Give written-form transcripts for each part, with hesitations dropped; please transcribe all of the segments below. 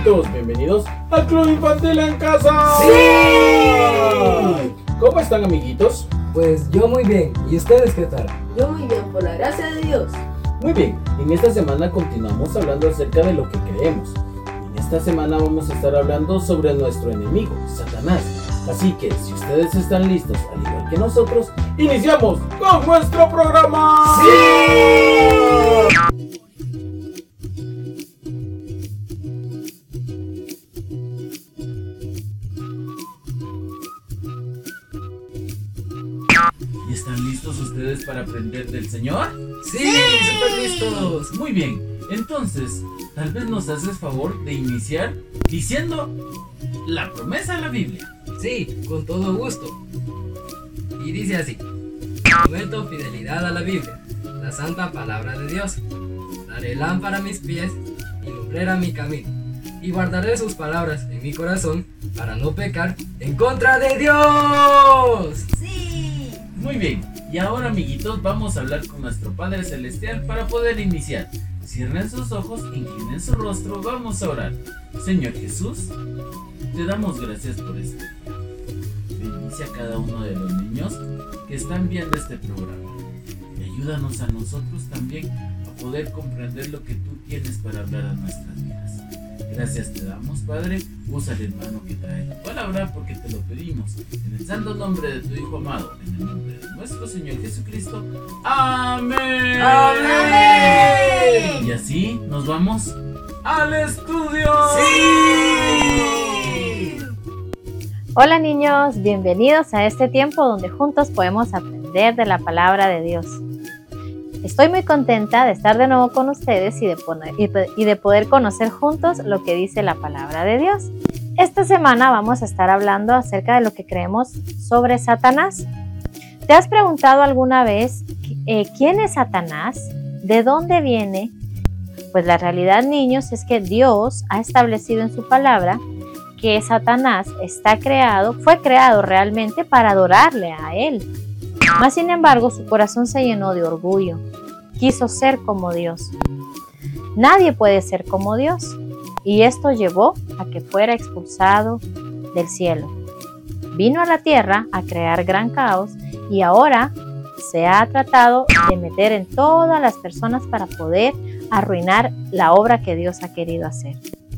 amiguitos, bienvenidos al Club Infantil en Casa. ¡Sí! ¿Cómo están, amiguitos? Pues yo muy bien, ¿y ustedes qué tal? Yo muy bien, por la gracia de Dios. Muy bien, en esta semana continuamos hablando acerca de lo que creemos. En esta semana vamos a estar hablando sobre nuestro enemigo, Satanás. Así que, si ustedes están listos, al igual que nosotros, ¡iniciamos con nuestro programa! ¡Sí! ¿Y están listos ustedes para aprender del Señor? ¡Sí! ¡Súper listos! Muy bien, entonces, tal vez nos haces favor de iniciar diciendo la promesa de la Biblia. Sí, con todo gusto. Y dice así: prometo fidelidad a la Biblia, la santa palabra de Dios. Daré lámpara a mis pies y lumbrera mi camino, y guardaré sus palabras en mi corazón para no pecar en contra de Dios. Sí. Muy bien, y ahora, amiguitos, vamos a hablar con nuestro Padre Celestial para poder iniciar. Cierren sus ojos, inclinen su rostro, vamos a orar. Señor Jesús, te damos gracias por este día. Bendice a cada uno de los niños que están viendo este programa. Y ayúdanos a nosotros también a poder comprender lo que tú tienes para hablar a nuestras vidas. Gracias te damos, Padre. Usa el hermano que trae tu palabra porque te lo pedimos. En el santo nombre de tu Hijo amado, en el nombre de nuestro Señor Jesucristo. ¡Amén! ¡Amén! Y así nos vamos al estudio. ¡Sí! Hola niños, bienvenidos a este tiempo donde juntos podemos aprender de la palabra de Dios. Estoy muy contenta de estar de nuevo con ustedes y de poder conocer juntos lo que dice la palabra de Dios. Esta semana vamos a estar hablando acerca de lo que creemos sobre Satanás. ¿Te has preguntado alguna vez quién es Satanás? ¿De dónde viene? Pues la realidad, niños, es que Dios ha establecido en su palabra que Satanás fue creado realmente para adorarle a él. Mas sin embargo, su corazón se llenó de orgullo. Quiso ser como Dios. Nadie puede ser como Dios. Y esto llevó a que fuera expulsado del cielo. Vino a la tierra a crear gran caos y ahora se ha tratado de meter en todas las personas para poder arruinar la obra que Dios ha querido hacer.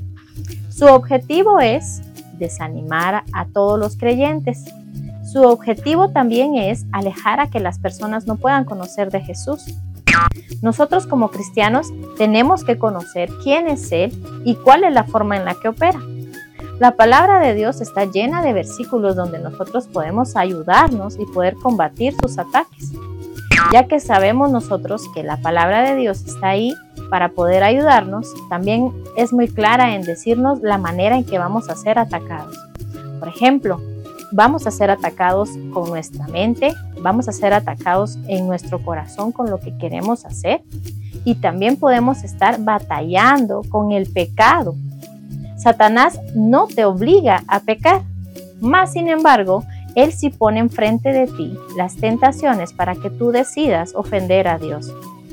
Su objetivo es desanimar a todos los creyentes. Su objetivo también es alejar a que las personas no puedan conocer de Jesús. Nosotros como cristianos tenemos que conocer quién es Él y cuál es la forma en la que opera. La palabra de Dios está llena de versículos donde nosotros podemos ayudarnos y poder combatir sus ataques, ya que sabemos nosotros que la palabra de Dios está ahí para poder ayudarnos. También es muy clara en decirnos la manera en que vamos a ser atacados. Por ejemplo, vamos a ser atacados con nuestra mente, vamos a ser atacados en nuestro corazón con lo que queremos hacer y también podemos estar batallando con el pecado. Satanás no te obliga a pecar, mas sin embargo, él sí pone enfrente de ti las tentaciones para que tú decidas ofender a Dios.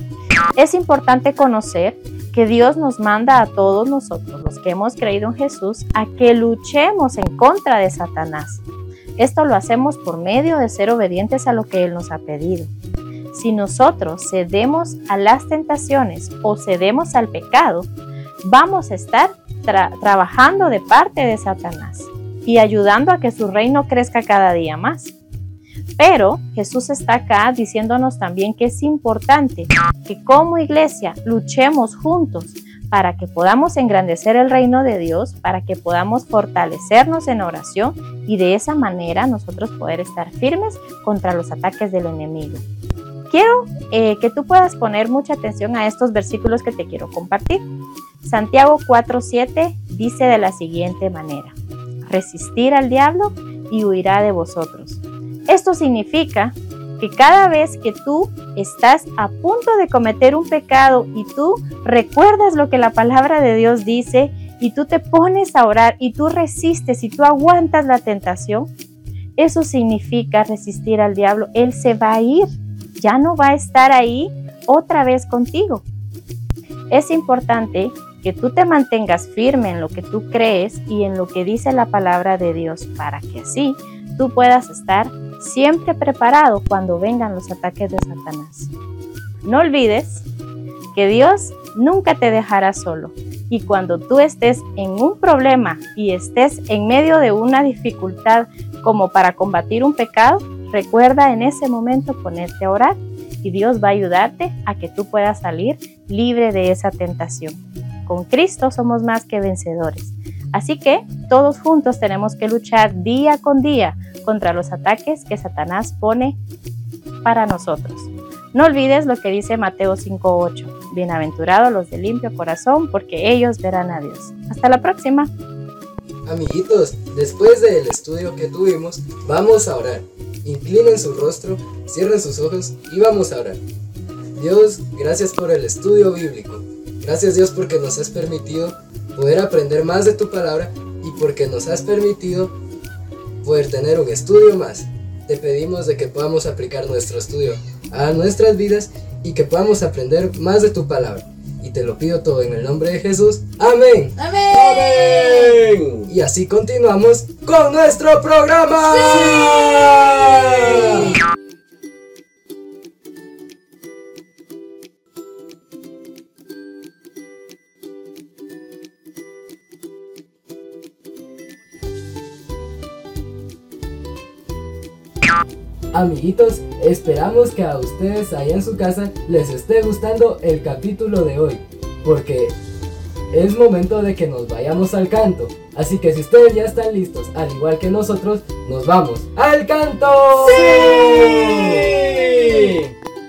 Es importante conocer que Dios nos manda a todos nosotros, los que hemos creído en Jesús, a que luchemos en contra de Satanás. Esto lo hacemos por medio de ser obedientes a lo que Él nos ha pedido. Si nosotros cedemos a las tentaciones o cedemos al pecado, vamos a estar trabajando de parte de Satanás y ayudando a que su reino crezca cada día más. Pero Jesús está acá diciéndonos también que es importante que como iglesia luchemos juntos para que podamos engrandecer el reino de Dios, para que podamos fortalecernos en oración y de esa manera nosotros poder estar firmes contra los ataques del enemigo. Quiero que tú puedas poner mucha atención a estos versículos que te quiero compartir. Santiago 4:7 dice de la siguiente manera: resistir al diablo y huirá de vosotros. Esto significa que cada vez que tú estás a punto de cometer un pecado y tú recuerdas lo que la palabra de Dios dice y tú te pones a orar y tú resistes y tú aguantas la tentación, eso significa resistir al diablo. Él se va a ir, ya no va a estar ahí otra vez contigo. Es importante que tú te mantengas firme en lo que tú crees y en lo que dice la palabra de Dios, para que así tú puedas estar siempre preparado cuando vengan los ataques de Satanás. No olvides que Dios nunca te dejará solo, y cuando tú estés en un problema y estés en medio de una dificultad como para combatir un pecado, recuerda en ese momento ponerte a orar y Dios va a ayudarte a que tú puedas salir libre de esa tentación. Con Cristo somos más que vencedores. Así que todos juntos tenemos que luchar día con día contra los ataques que Satanás pone para nosotros. No olvides lo que dice Mateo 5:8. Bienaventurados los de limpio corazón, porque ellos verán a Dios. Hasta la próxima. Amiguitos, después del estudio que tuvimos, vamos a orar. Inclinen su rostro, cierren sus ojos y vamos a orar. Dios, gracias por el estudio bíblico. Gracias, Dios, porque nos has permitido poder aprender más de tu palabra y porque nos has permitido poder tener un estudio más. Te pedimos de que podamos aplicar nuestro estudio a nuestras vidas y que podamos aprender más de tu palabra. Y te lo pido todo en el nombre de Jesús. ¡Amén! ¡Amén! ¡Amén! Y así continuamos con nuestro programa. ¡Sí! Amiguitos, esperamos que a ustedes allá en su casa les esté gustando el capítulo de hoy, porque es momento de que nos vayamos al canto. Así que si ustedes ya están listos, al igual que nosotros, nos vamos al canto. ¡Sí!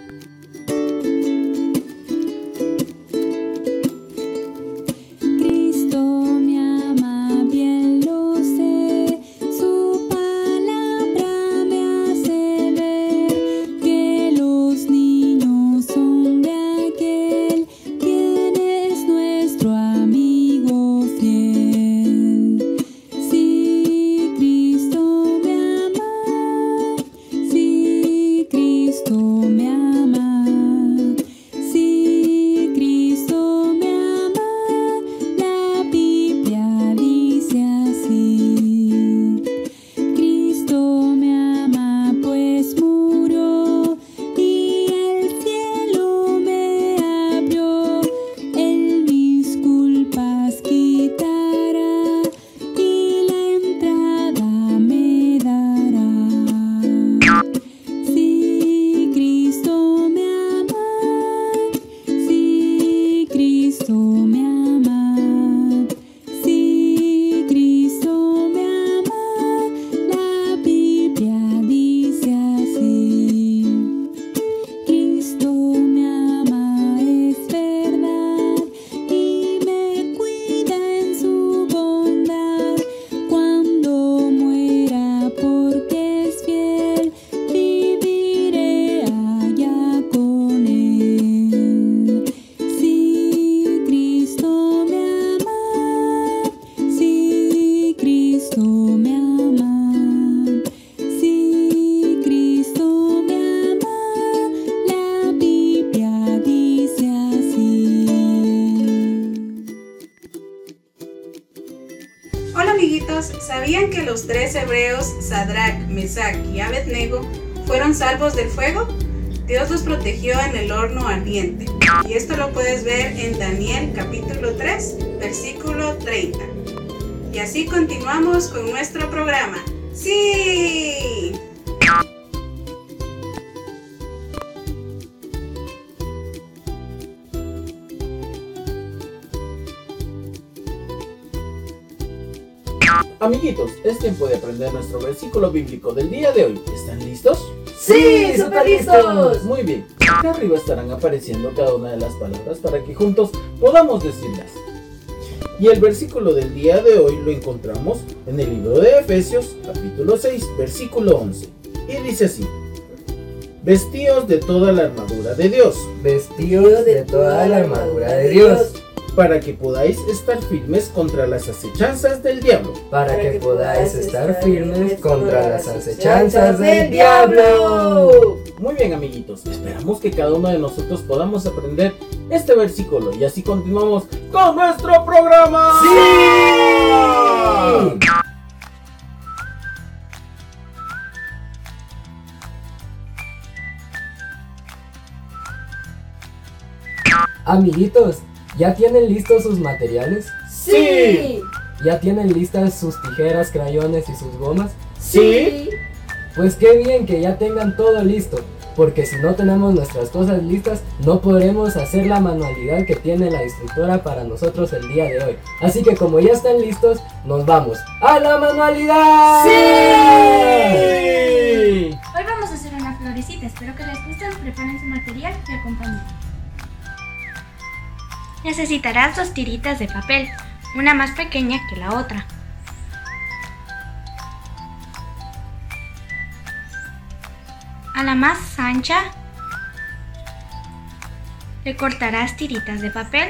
¿Sabían que los 3 hebreos, Sadrach, Mesach y Abednego, fueron salvos del fuego? Dios los protegió en el horno ardiente. Y esto lo puedes ver en Daniel capítulo 3, versículo 30. Y así continuamos con nuestro programa. ¡Sí! Amiguitos, es tiempo de aprender nuestro versículo bíblico del día de hoy. ¿Están listos? ¡Sí, súper listos! Muy bien, acá arriba estarán apareciendo cada una de las palabras para que juntos podamos decirlas. Y el versículo del día de hoy lo encontramos en el libro de Efesios, capítulo 6, versículo 11. Y dice así: vestíos de toda la armadura de Dios. Vestíos de toda la armadura de Dios, para que podáis estar firmes contra las acechanzas del diablo. para que podáis estar firmes contra las acechanzas del diablo. Muy bien, amiguitos, esperamos que cada uno de nosotros podamos aprender este versículo y así continuamos con nuestro programa. ¡Sí! Amiguitos, ¿ya tienen listos sus materiales? ¡Sí! ¿Ya tienen listas sus tijeras, crayones y sus gomas? ¿Sí? Pues qué bien que ya tengan todo listo, porque si no tenemos nuestras cosas listas, no podremos hacer la manualidad que tiene la instructora para nosotros el día de hoy. Así que como ya están listos, nos vamos ¡a la manualidad! ¡Sí! Hoy vamos a hacer una florecita, espero que les guste, preparen su material y acompañen. Necesitarás 2 tiritas de papel, una más pequeña que la otra. A la más ancha le cortarás tiritas de papel.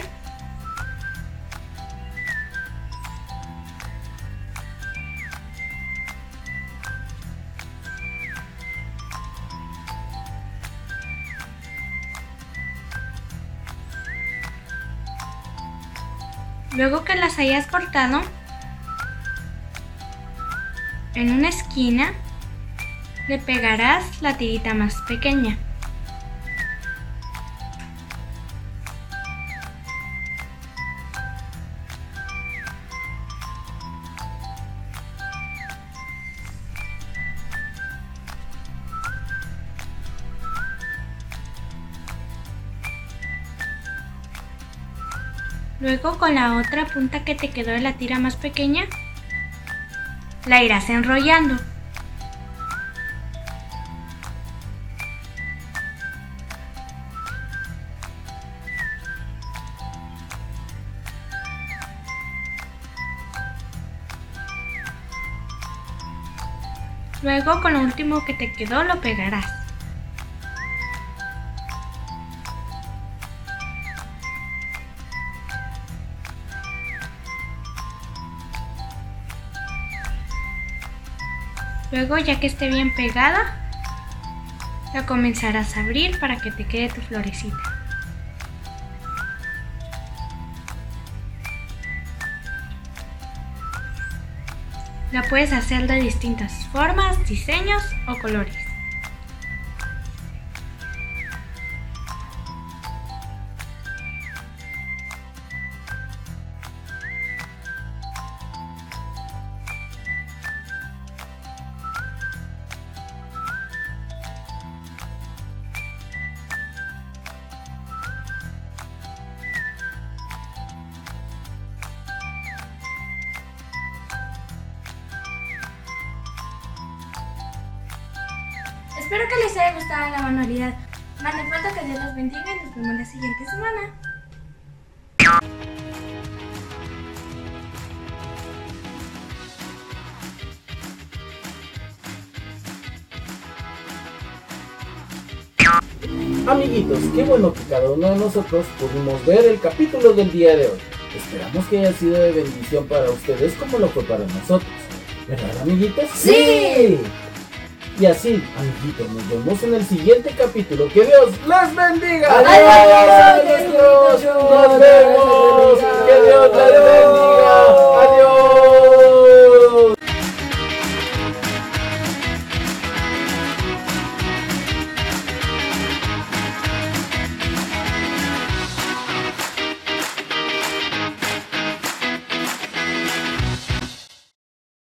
Luego que las hayas cortado, en una esquina le pegarás la tirita más pequeña. Luego con la otra punta que te quedó de la tira más pequeña, la irás enrollando. Luego con lo último que te quedó lo pegarás. Luego, ya que esté bien pegada, la comenzarás a abrir para que te quede tu florecita. La puedes hacer de distintas formas, diseños o colores. Espero que les haya gustado la manualidad. Manden pronto, que Dios los bendiga y nos vemos la siguiente semana. Amiguitos, qué bueno que cada uno de nosotros pudimos ver el capítulo del día de hoy. Esperamos que haya sido de bendición para ustedes como lo fue para nosotros. ¿Verdad, amiguitos? ¡Sí! Y así, amiguitos, nos vemos en el siguiente capítulo. ¡Que Dios les bendiga! ¡Adiós! ¡Nos vemos!